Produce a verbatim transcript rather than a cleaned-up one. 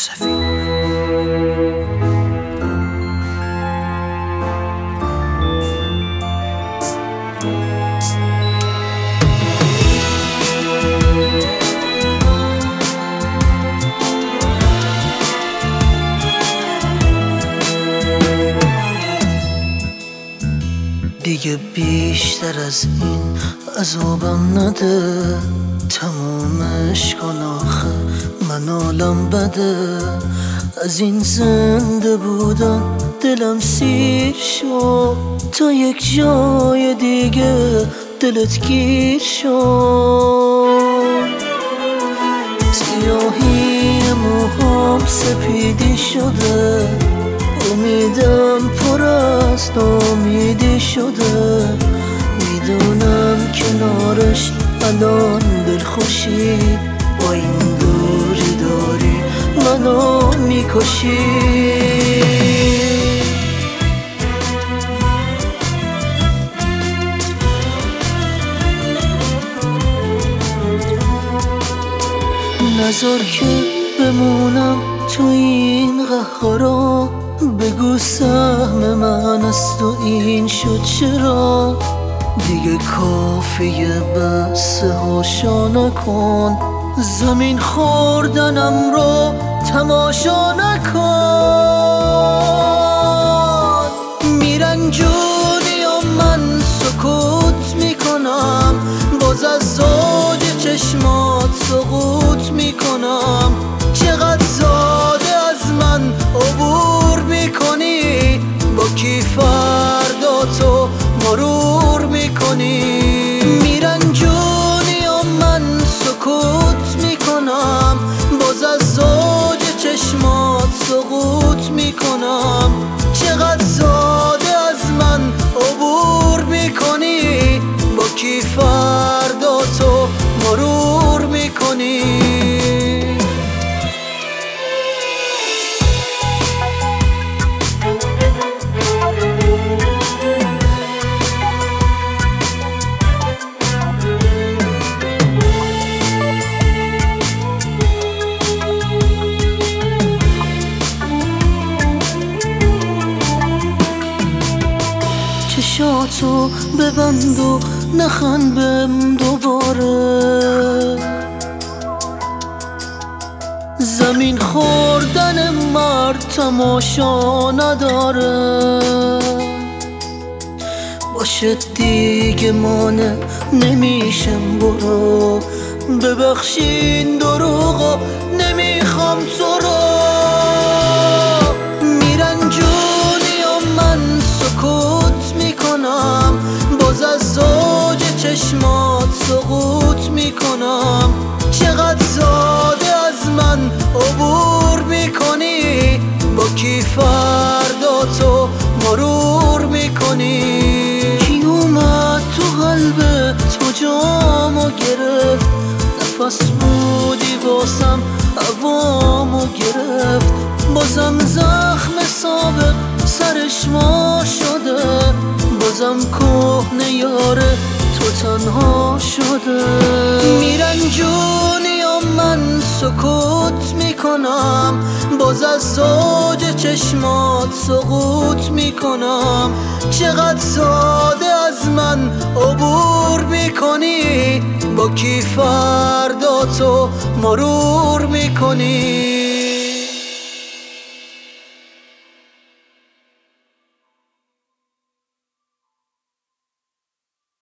یوسفی. دیگه بیشتر از این عذابم نده، تمومش کن آخه من حالم بده. از این زنده بودن دلم سیر شد، تا یک جای دیگه دلت گیر شد. سیاهی موهام سپیدی شده، امیدم پر از ناامیدی شده. میدونم کنارش الان دلخوشی، با این دوری داری منو میکشی. نذار که بمونم تو این قهرها، بگو سهم من از تو این شد چرا. دیگه کافیه بس هاشا نکن، زمین خوردنم رو تماشا نکن. میرنجونی و من سکوت میکنم، باز از زوج چشمات سقوط میکنم. چقدر ساده از من عبور میکنی، با کی فردا تو مرور میکنی. میرنجونی و من سکوت میکنم، باز از زوج چشمات سقوط میکنم. چقدر ساده از من عبور میکنی، با کی فردا تو مرور میکنی. چشاتو ببند و نخند بهم دوباره، زمین خوردن مرد تماشا نداره. باشه دیگه مانع نمیشم، برو ببخشین دروغو نمیخوام تو رو. میرنجونی و من سکوت میکنم، باز از زوج چشمات سقوط میکنم. چقدر ساده از من عبور میکنی، با کی فردا تو مرور میکنی. کی اومد تو قلب تو جامو گرفت، نفس بودی واسم هوامو گرفت. بازم زخم سابق سرش ما شده، بازم کهنه یاره تو تنها شده. میرنجونی و من سکوت میکنم، باز از زوج چشمات سقوط میکنم. چقدر ساده از من عبور میکنی، با کی فردا تو مرور میکنی.